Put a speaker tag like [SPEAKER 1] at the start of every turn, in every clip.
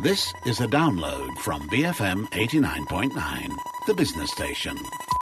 [SPEAKER 1] This is a download from BFM 89.9, the business station.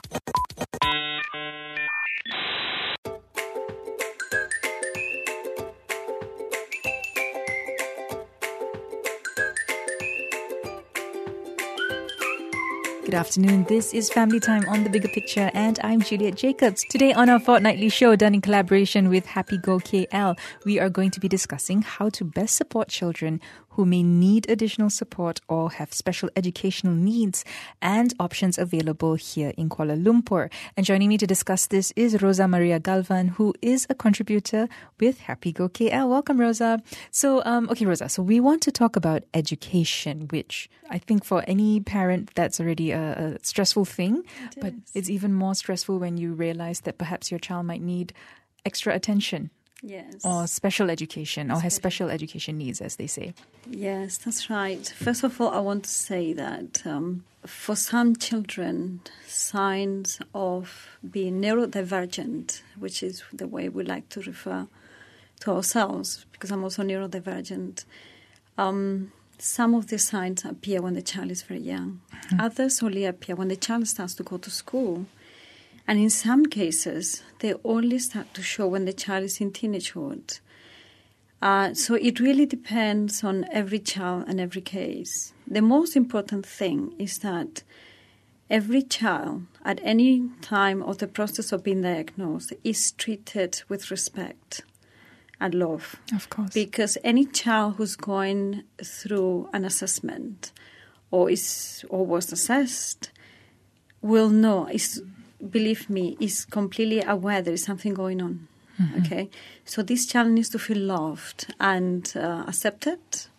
[SPEAKER 2] Good afternoon. This is Family Time on The Bigger Picture, and I'm Juliet Jacobs. Today on our fortnightly show, done in collaboration with Happy Go KL, we are going to be discussing how to best support children who may need additional support or have special educational needs, and options available here in Kuala Lumpur. And joining me to discuss this is Rosa Maria Galvan, who is a contributor with Happy Go KL. Welcome, Rosa. So, Rosa, so we want to talk about education, which I think for any parent, that's already a stressful thing. But it's even more stressful when you realize that perhaps your child might need extra attention.
[SPEAKER 3] Yes.
[SPEAKER 2] Or special education, or has special education needs, as they say.
[SPEAKER 3] Yes, that's right. First of all, I want to say that for some children, signs of being neurodivergent, which is the way we like to refer to ourselves, because I'm also neurodivergent, some of the signs appear when the child is very young. Mm-hmm. Others only appear when the child starts to go to school. And in some cases, they only start to show when the child is in teenagehood. So it really depends on every child and every case. The most important thing is that every child, at any time of the process of being diagnosed, is treated with respect and love.
[SPEAKER 2] Of course.
[SPEAKER 3] Because any child who's going through an assessment or was assessed will know, believe me, is completely aware there is something going on. Mm-hmm. Okay? So this child needs to feel loved and accepted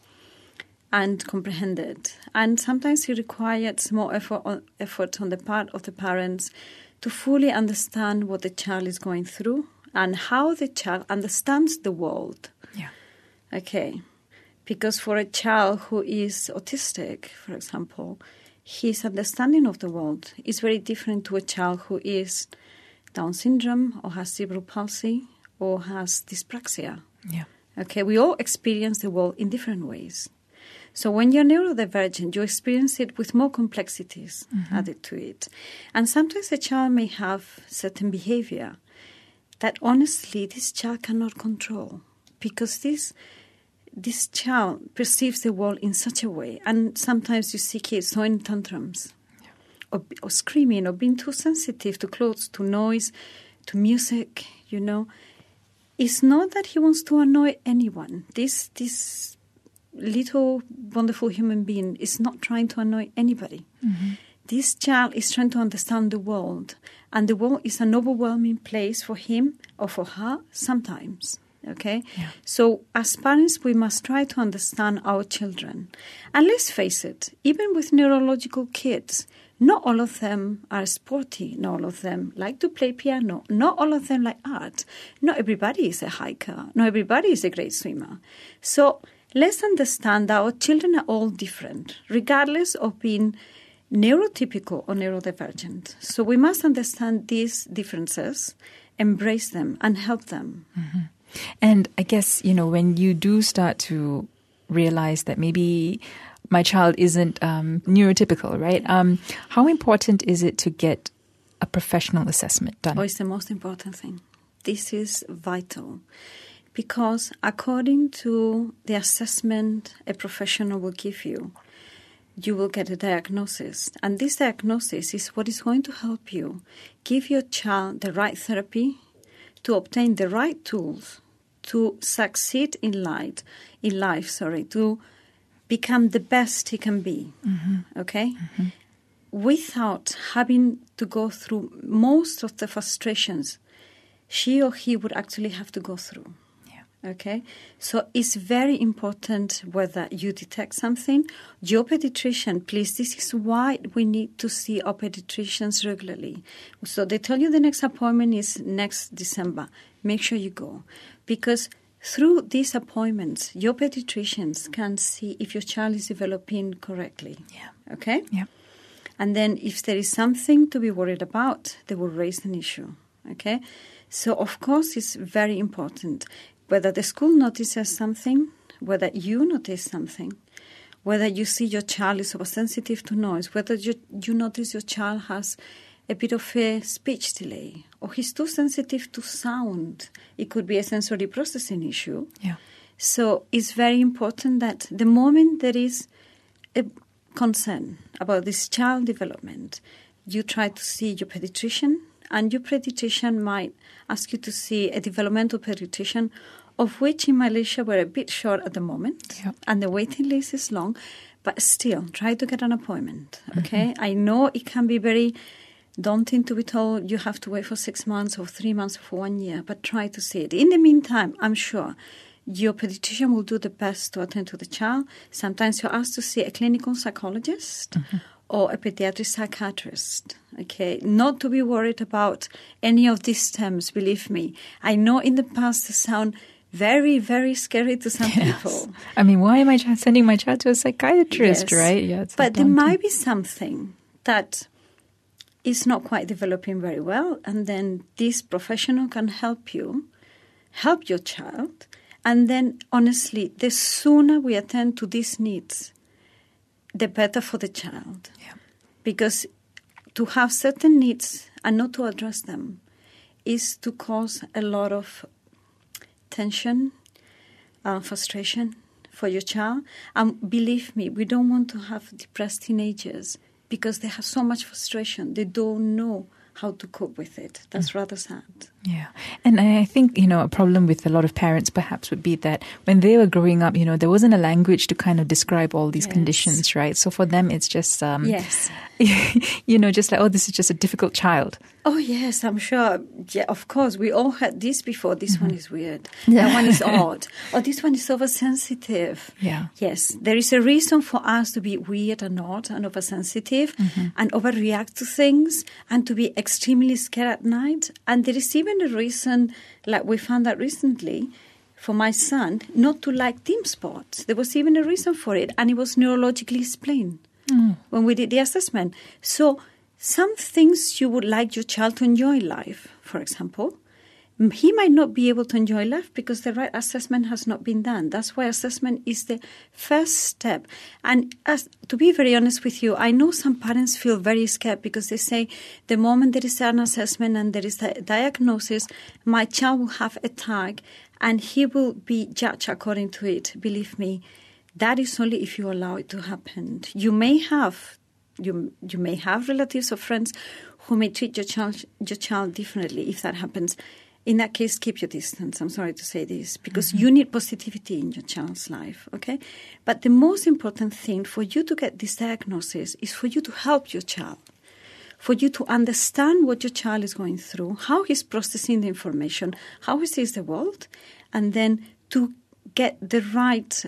[SPEAKER 3] and comprehended. And sometimes it requires more effort on the part of the parents to fully understand what the child is going through and how the child understands the world.
[SPEAKER 2] Yeah.
[SPEAKER 3] Okay? Because for a child who is autistic, for example, his understanding of the world is very different to a child who is Down syndrome or has cerebral palsy or has dyspraxia.
[SPEAKER 2] Yeah.
[SPEAKER 3] Okay, we all experience the world in different ways. So when you're neurodivergent, you experience it with more complexities added to it. And sometimes a child may have certain behavior that honestly this child cannot control, because this child perceives the world in such a way. And sometimes you see kids throwing tantrums or screaming or being too sensitive to clothes, to noise, to music, you know. It's not that he wants to annoy anyone. This little wonderful human being is not trying to annoy anybody. Mm-hmm. This child is trying to understand the world. And the world is an overwhelming place for him or for her sometimes. Okay?
[SPEAKER 2] Yeah.
[SPEAKER 3] So as parents, we must try to understand our children. And let's face it, even with neurological kids, not all of them are sporty. Not all of them like to play piano. Not all of them like art. Not everybody is a hiker. Not everybody is a great swimmer. So let's understand that our children are all different, regardless of being neurotypical or neurodivergent. So we must understand these differences, embrace them, and help them.
[SPEAKER 2] Mm-hmm. And I guess, when you do start to realize that maybe my child isn't neurotypical, right? How important is it to get a professional assessment done?
[SPEAKER 3] Oh, it's the most important thing. This is vital. Because according to the assessment a professional will give you, you will get a diagnosis. And this diagnosis is what is going to help you give your child the right therapy, to obtain the right tools, to succeed in life, to become the best he can be, okay? Mm-hmm. Without having to go through most of the frustrations she or he would actually have to go through. Okay, so it's very important whether you detect something. Your pediatrician, please, this is why we need to see our pediatricians regularly. So they tell you the next appointment is next December. Make sure you go. Because through these appointments, your pediatricians can see if your child is developing correctly.
[SPEAKER 2] Yeah.
[SPEAKER 3] Okay?
[SPEAKER 2] Yeah.
[SPEAKER 3] And then if there is something to be worried about, they will raise an issue. Okay? So, of course, it's very important. Whether the school notices something, whether you notice something, whether you see your child is oversensitive to noise, whether you notice your child has a bit of a speech delay, or he's too sensitive to sound. It could be a sensory processing issue.
[SPEAKER 2] Yeah.
[SPEAKER 3] So it's very important that the moment there is a concern about this child development, you try to see your pediatrician, and your pediatrician might ask you to see a developmental pediatrician, of which in Malaysia we're a bit short at the moment, and the waiting list is long, but still try to get an appointment, okay? I know it can be very daunting to be told you have to wait for 6 months or 3 months or for 1 year, but try to see it. In the meantime, I'm sure your pediatrician will do the best to attend to the child. Sometimes you're asked to see a clinical psychologist or a pediatric psychiatrist, okay? Not to be worried about any of these terms, believe me. I know in the past they sound very, very scary to some people.
[SPEAKER 2] I mean, why am I sending my child to a psychiatrist, right? Yeah,
[SPEAKER 3] but there might be something that is not quite developing very well, and then this professional can help you, help your child, and then, honestly, the sooner we attend to these needs, the better for the child.
[SPEAKER 2] Yeah.
[SPEAKER 3] Because to have certain needs and not to address them is to cause a lot of tension, frustration for your child. And believe me, we don't want to have depressed teenagers because they have so much frustration. They don't know how to cope with it. That's rather sad.
[SPEAKER 2] Yeah. And I think, a problem with a lot of parents perhaps would be that when they were growing up, there wasn't a language to kind of describe all these conditions, right? So for them, it's just, just like, oh, this is just a difficult child.
[SPEAKER 3] Oh, yes, I'm sure. Yeah, of course. We all had this before. This one is weird. That one is odd. Or this one is oversensitive.
[SPEAKER 2] Yeah.
[SPEAKER 3] Yes, there is a reason for us to be weird and odd and oversensitive and overreact to things and to be extremely scared at night. And there is even a reason, like we found out recently, for my son not to like team sports. There was even a reason for it, and it was neurologically explained when we did the assessment. So some things you would like your child to enjoy life, for example, he might not be able to enjoy life because the right assessment has not been done. That's why assessment is the first step. And to be very honest with you, I know some parents feel very scared because they say the moment there is an assessment and there is a diagnosis, my child will have a tag and he will be judged according to it. Believe me, that is only if you allow it to happen. You may have relatives or friends who may treat your child differently if that happens. In that case, keep your distance. I'm sorry to say this, because you need positivity in your child's life, okay? But the most important thing for you to get this diagnosis is for you to help your child, for you to understand what your child is going through, how he's processing the information, how he sees the world, and then to get the right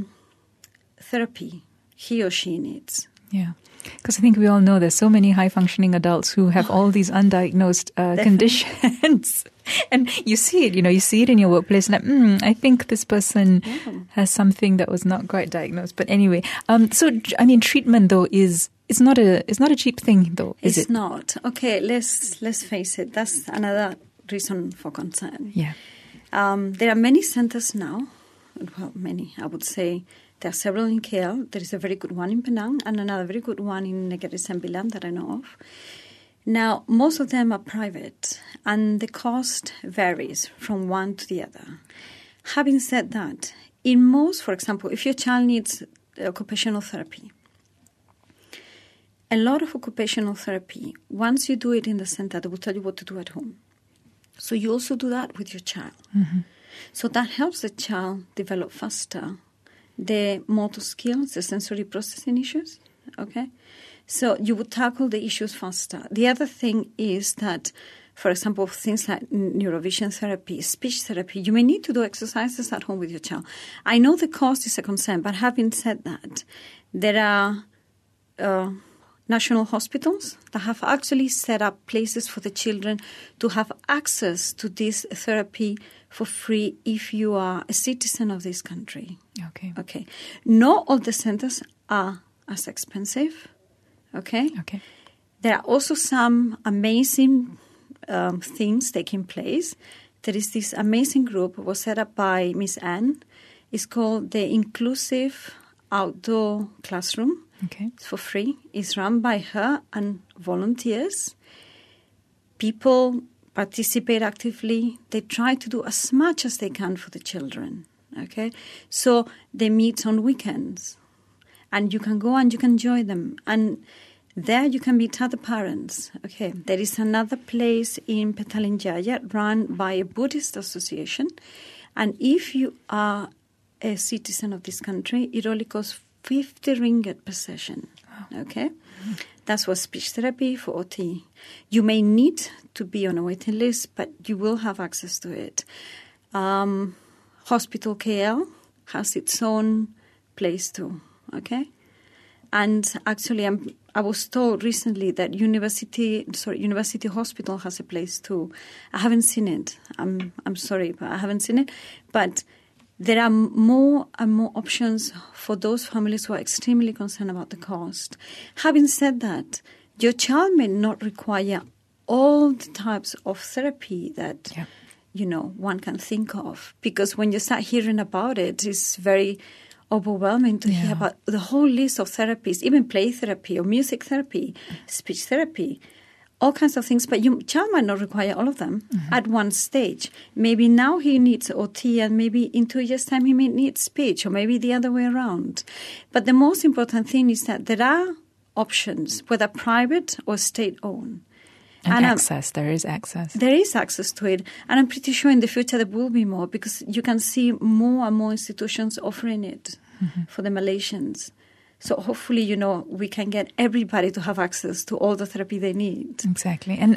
[SPEAKER 3] therapy he or she needs.
[SPEAKER 2] Yeah. Because I think we all know there's so many high-functioning adults who have all these undiagnosed conditions. And you see it, you see it in your workplace. Like, I think this person has something that was not quite diagnosed. But anyway, treatment though it's not a cheap thing though, is it?
[SPEAKER 3] It's not. Okay, let's face it. That's another reason for concern.
[SPEAKER 2] Yeah.
[SPEAKER 3] There are many centers now. Well, many, I would say. There are several in KL. There is a very good one in Penang and another very good one in Negeri Sembilan that I know of. Now, most of them are private and the cost varies from one to the other. Having said that, in most, for example, if your child needs occupational therapy, a lot of occupational therapy, once you do it in the center, they will tell you what to do at home. So you also do that with your child. So that helps the child develop faster the motor skills, the sensory processing issues, okay? So you would tackle the issues faster. The other thing is that, for example, things like neurovision therapy, speech therapy, you may need to do exercises at home with your child. I know the cost is a concern, but having said that, there are national hospitals that have actually set up places for the children to have access to this therapy for free if you are a citizen of this country. Okay. Not all the centers are as expensive. Okay. There are also some amazing things taking place. There is this amazing group was set up by Miss Anne. It's called the Inclusive outdoor classroom.
[SPEAKER 2] Okay.
[SPEAKER 3] It's for free. It's run by her and volunteers. People participate actively. They try to do as much as they can for the children. Okay, so they meet on weekends, and you can go and you can join them, and there you can meet other parents. Okay, there is another place in Petalinjaya run by a Buddhist association, and if you are a citizen of this country, it only costs 50 ringgit per session. Wow. Okay, that's for speech therapy, for OT. You may need to be on a waiting list, but you will have access to it. Hospital KL has its own place too, okay? And actually, I was told recently that University Hospital has a place too. I haven't seen it. I'm sorry, but I haven't seen it. But there are more and more options for those families who are extremely concerned about the cost. Having said that, your child may not require all the types of therapy that...
[SPEAKER 2] Yeah.
[SPEAKER 3] One can think of. Because when you start hearing about it, it's very overwhelming to hear about the whole list of therapies, even play therapy or music therapy, speech therapy, all kinds of things. But your child might not require all of them at one stage. Maybe now he needs OT, and maybe in 2 years' time he may need speech, or maybe the other way around. But the most important thing is that there are options, whether private or state-owned.
[SPEAKER 2] And access, there is access.
[SPEAKER 3] There is access to it. And I'm pretty sure in the future there will be more, because you can see more and more institutions offering it for the Malaysians. So hopefully, we can get everybody to have access to all the therapy they need.
[SPEAKER 2] Exactly. And,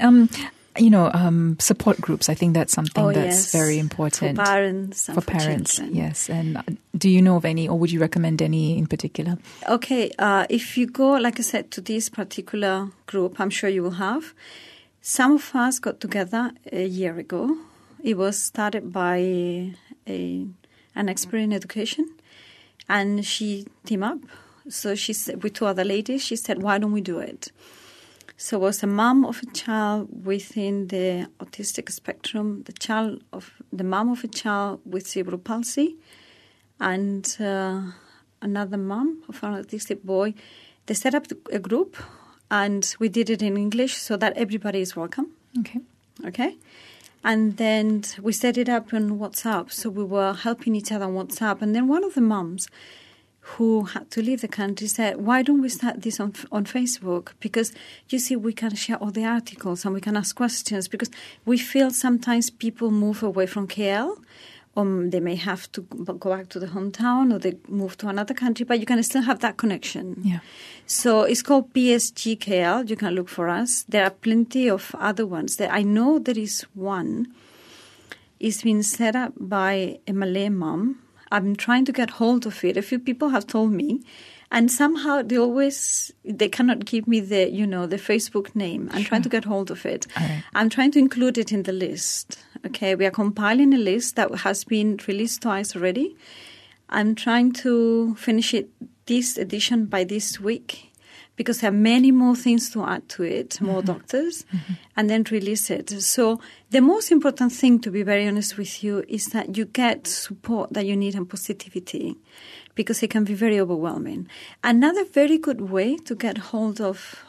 [SPEAKER 2] support groups, I think that's something that's very important.
[SPEAKER 3] For parents and for
[SPEAKER 2] parents,
[SPEAKER 3] children.
[SPEAKER 2] yes. And do you know of any, or would you recommend any in particular?
[SPEAKER 3] Okay. If you go, like I said, to this particular group, I'm sure you will have. Some of us got together a year ago. It was started by an expert in education, and she teamed up. So she said, with two other ladies, she said, why don't we do it? So it was a mom of a child within the autistic spectrum, the mom of a child with cerebral palsy, and another mom of an autistic boy. They set up a group, and we did it in English so that everybody is welcome. Okay. And then we set it up on WhatsApp. So we were helping each other on WhatsApp. And then one of the moms who had to leave the country said, why don't we start this on Facebook? Because, you see, we can share all the articles and we can ask questions, because we feel sometimes people move away from KL. They may have to go back to the hometown, or they move to another country, but you can still have that connection.
[SPEAKER 2] Yeah.
[SPEAKER 3] So it's called PSGKL. You can look for us. There are plenty of other ones. I know there is one. It's been set up by a Malay mom. I'm trying to get hold of it. A few people have told me. And somehow they cannot give me the Facebook name. I'm trying to get hold of it.
[SPEAKER 2] Right.
[SPEAKER 3] I'm trying to include it in the list. Okay, we are compiling a list that has been released twice already. I'm trying to finish it, this edition, by this week, because there are many more things to add to it, more doctors, and then release it. So the most important thing, to be very honest with you, is that you get support that you need and positivity, because it can be very overwhelming. Another very good way to get hold of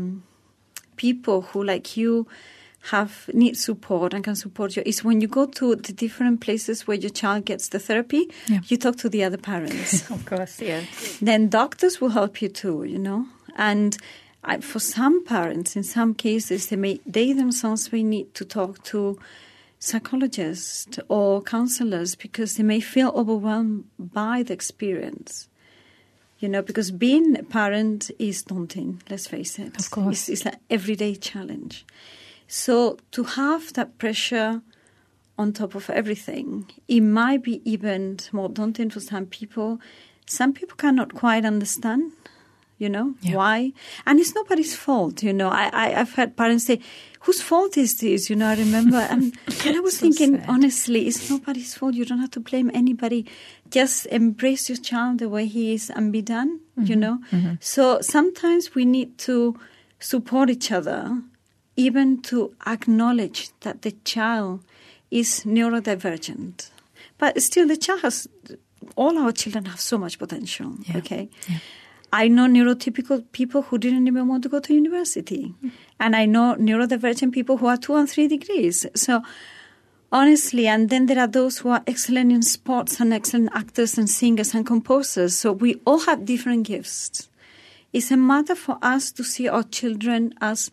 [SPEAKER 3] people who, like you, need support and can support you is when you go to the different places where your child gets the therapy, you talk to the other parents.
[SPEAKER 2] Of course, yeah.
[SPEAKER 3] Then doctors will help you too, And for some parents, in some cases, they themselves may need to talk to psychologists or counselors, because they may feel overwhelmed by the experience. Because being a parent is daunting, let's face it.
[SPEAKER 2] Of course.
[SPEAKER 3] It's an everyday challenge. So to have that pressure on top of everything, it might be even more daunting for some people. Some people cannot quite understand, why. And it's nobody's fault, I've heard parents say, whose fault is this? I remember. And I was thinking, honestly, it's nobody's fault. You don't have to blame anybody. Just embrace your child the way he is and be done, So sometimes we need to support each other, even to acknowledge that the child is neurodivergent. But still, the child has all our children have so much potential, okay?
[SPEAKER 2] Yeah.
[SPEAKER 3] I know neurotypical people who didn't even want to go to university. And I know neurodivergent people who are 2 and 3 degrees. So honestly, and then there are those who are excellent in sports and excellent actors and singers and composers. So we all have different gifts. It's a matter for us to see our children as,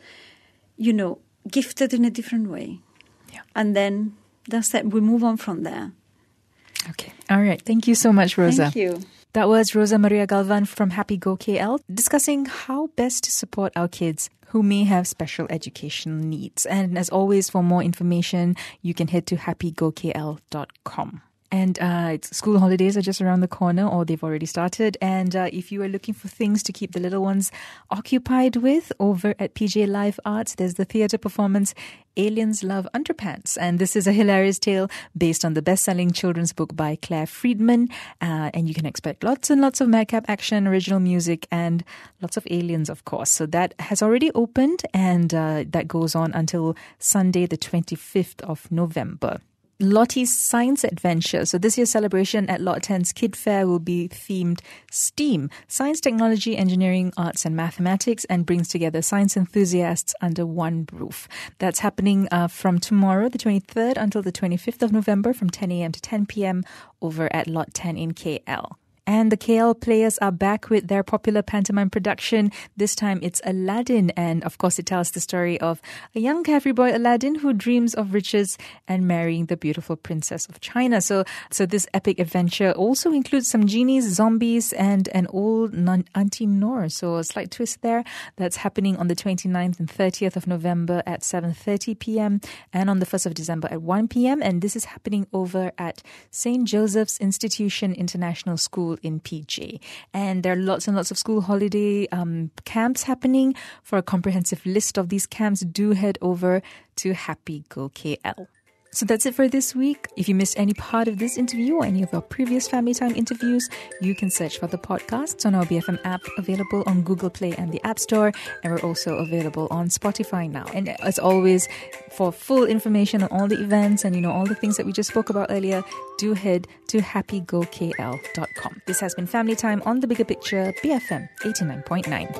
[SPEAKER 3] gifted in a different way.
[SPEAKER 2] Yeah.
[SPEAKER 3] And then that's it. We move on from there.
[SPEAKER 2] Okay. All right. Thank you so much, Rosa.
[SPEAKER 3] Thank you.
[SPEAKER 2] That was Rosa Maria Galvan from Happy Go KL discussing how best to support our kids who may have special educational needs. And as always, for more information, you can head to happygokl.com. And school holidays are just around the corner, or they've already started. And if you are looking for things to keep the little ones occupied with, over at PJ Live Arts, there's the theatre performance Aliens Love Underpants. And this is a hilarious tale based on the best-selling children's book by Claire Friedman. And you can expect lots and lots of madcap action, original music, and lots of aliens, of course. So that has already opened, and that goes on until Sunday, the 25th of November. Lottie's Science Adventure. So this year's celebration at Lot 10's Kid Fair will be themed STEAM, Science, Technology, Engineering, Arts and Mathematics, and brings together science enthusiasts under one roof. That's happening from tomorrow, the 23rd, until the 25th of November from 10 a.m. to 10 p.m. over at Lot 10 in KL. And the KL players are back with their popular pantomime production. This time it's Aladdin. And of course it tells the story of a young carefree boy, Aladdin, who dreams of riches and marrying the beautiful princess of China. So this epic adventure also includes some genies, zombies, and an old Auntie Noor. So a slight twist there. That's happening on the 29th and 30th of November at 7:30 p.m. and on the 1st of December at 1 p.m. And this is happening over at St. Joseph's Institution International School in PJ. And there are lots and lots of school holiday camps happening. For a comprehensive list of these camps, do head over to Happy Go KL. So that's it for this week. If you missed any part of this interview or any of our previous Family Time interviews, you can search for the podcasts on our BFM app, available on Google Play and the App Store. And we're also available on Spotify now. And as always, for full information on all the events and, all the things that we just spoke about earlier, do head to happygokl.com. This has been Family Time on The Bigger Picture, BFM 89.9.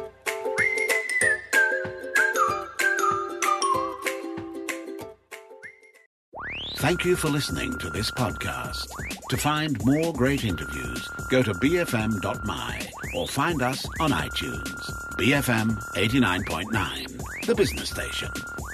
[SPEAKER 1] Thank you for listening to this podcast. To find more great interviews, go to bfm.my or find us on iTunes. BFM 89.9, the business station.